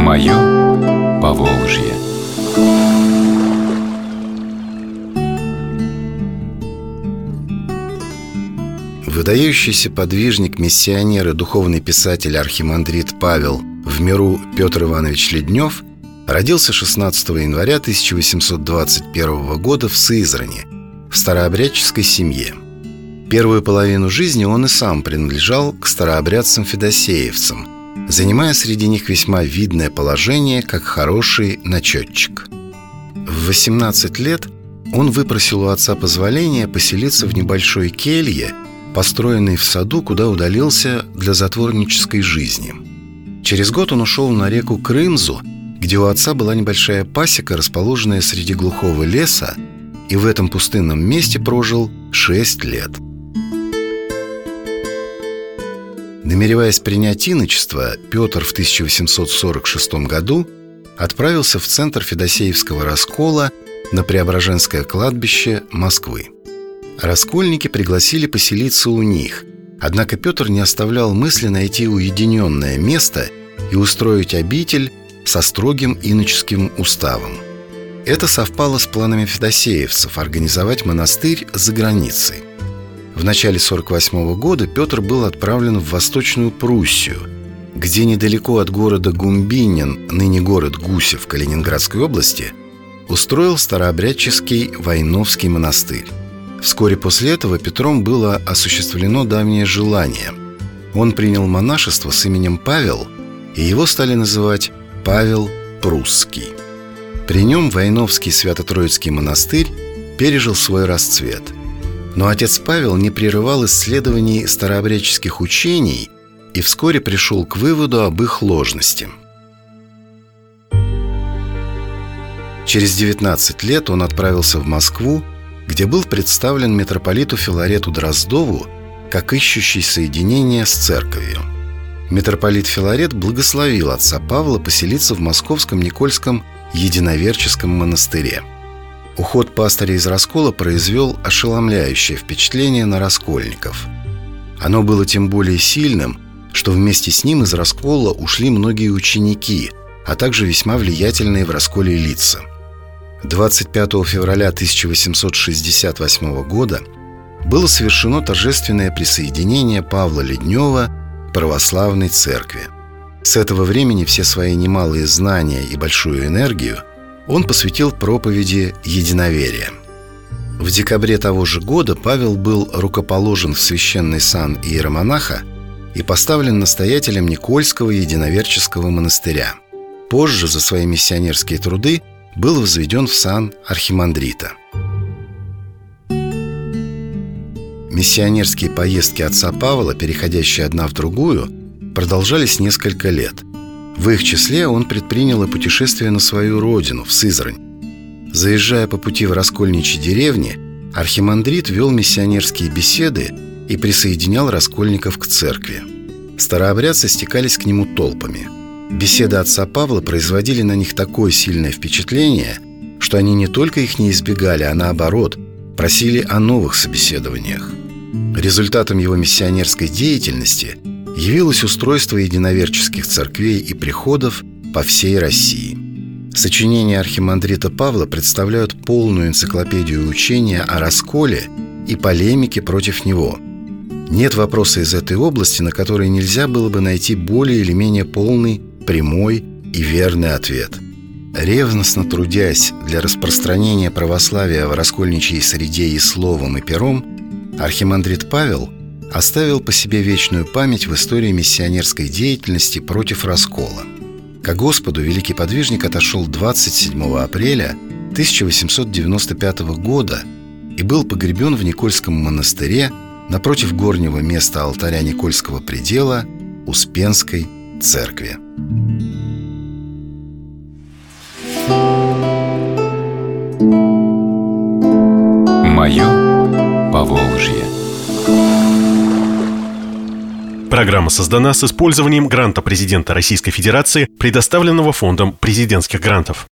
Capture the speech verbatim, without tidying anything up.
Мое Поволжье. Выдающийся подвижник, миссионер и духовный писатель архимандрит Павел в миру Петр Иванович Леднев родился шестнадцатого января тысяча восемьсот двадцать первого года в Сызрани, в старообрядческой семье. Первую половину жизни он и сам принадлежал к старообрядцам-федосеевцам, занимая среди них весьма видное положение как хороший начетчик. В восемнадцать лет он выпросил у отца позволения поселиться в небольшой келье, построенной в саду, куда удалился для затворнической жизни. Через год он ушел на реку Крымзу, где у отца была небольшая пасека, расположенная среди глухого леса, и в этом пустынном месте прожил шесть лет. Намереваясь принять иночество, Петр в тысяча восемьсот сорок шестом году отправился в центр Федосеевского раскола на Преображенское кладбище Москвы. Раскольники пригласили поселиться у них, однако Петр не оставлял мысли найти уединенное место и устроить обитель со строгим иноческим уставом. Это совпало с планами федосеевцев организовать монастырь за границей. В начале сорок восьмого года Петр был отправлен в Восточную Пруссию, где недалеко от города Гумбинин, ныне город Гусев Калининградской области, устроил старообрядческий Войновский монастырь. Вскоре после этого Петром было осуществлено давнее желание. Он принял монашество с именем Павел, и его стали называть Павел Прусский. При нем Войновский Свято-Троицкий монастырь пережил свой расцвет. Но отец Павел не прерывал исследований старообрядческих учений и вскоре пришел к выводу об их ложности. Через девятнадцать лет он отправился в Москву, где был представлен митрополиту Филарету Дроздову как ищущий соединение с церковью. Митрополит Филарет благословил отца Павла поселиться в московском Никольском Единоверческом монастыре. Уход пастыря из раскола произвел ошеломляющее впечатление на раскольников. Оно было тем более сильным, что вместе с ним из раскола ушли многие ученики, а также весьма влиятельные в расколе лица. двадцать пятого февраля тысяча восемьсот шестьдесят восьмого года было совершено торжественное присоединение Павла Леднева к православной церкви. С этого времени все свои немалые знания и большую энергию он посвятил проповеди единоверия. В декабре того же года Павел был рукоположен в священный сан иеромонаха и поставлен настоятелем Никольского Единоверческого монастыря. Позже за свои миссионерские труды был возведен в сан архимандрита. Миссионерские поездки отца Павла, переходящие одна в другую, продолжались несколько лет. В их числе он предпринял и путешествие на свою родину, в Сызрань. Заезжая по пути в раскольничьи деревни, архимандрит вел миссионерские беседы и присоединял раскольников к церкви. Старообрядцы стекались к нему толпами. Беседы отца Павла производили на них такое сильное впечатление, что они не только их не избегали, а наоборот, просили о новых собеседованиях. Результатом его миссионерской деятельности явилось устройство единоверческих церквей и приходов по всей России. Сочинения архимандрита Павла представляют полную энциклопедию учения о расколе и полемике против него. Нет вопроса из этой области, на который нельзя было бы найти более или менее полный, прямой и верный ответ. Ревностно трудясь для распространения православия в раскольничьей среде и словом, и пером, архимандрит Павел оставил по себе вечную память в истории миссионерской деятельности против раскола. Ко Господу великий подвижник отошел двадцать седьмого апреля тысяча восемьсот девяносто пятого года и был погребен в Никольском монастыре напротив горнего места алтаря Никольского предела Успенской церкви. Мое Поволжье. Программа создана с использованием гранта президента Российской Федерации, предоставленного Фондом президентских грантов.